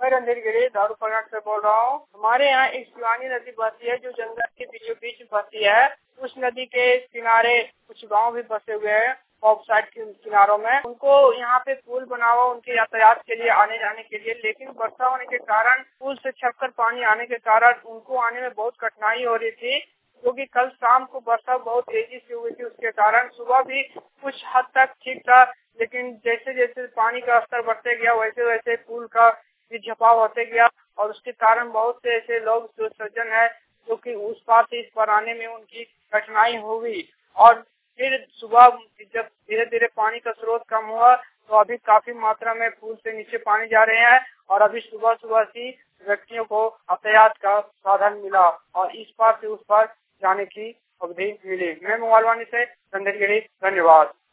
मैं रणधीर गिरी दारूपरगढ़ से बोल रहा हूँ। हमारे यहाँ एक शिवानी नदी बहती है जो जंगल के बीचों बीच बहती है। उस नदी के किनारे कुछ गांव भी बसे हुए हैं ऑफ साइड के किनारों में। उनको यहाँ पे पुल बना हुआ उनके यातायात के लिए आने जाने के लिए, लेकिन वर्षा होने के कारण पुल से छपकर पानी आने के कारण उनको आने में बहुत कठिनाई हो रही थी, क्योंकि कल शाम को वर्षा बहुत तेजी से हुई थी। उसके कारण सुबह भी कुछ हद तक ठीक था, लेकिन जैसे जैसे पानी का स्तर बढ़ते गया वैसे वैसे पुल का भी झपाव होते गया और उसके कारण बहुत से ऐसे लोग जो सज्जन है जो कि उस पार से इस पार आने में उनकी कठिनाई हुई। और फिर सुबह जब धीरे धीरे पानी का स्रोत कम हुआ तो अभी काफी मात्रा में पुल से नीचे पानी जा रहे हैं और अभी सुबह सुबह से व्यक्तियों को यातायात का साधन मिला और इस पार से उस पार जाने की अवधि मिली। मैं मोबाइल वाणी से रणधीर गिरी, धन्यवाद।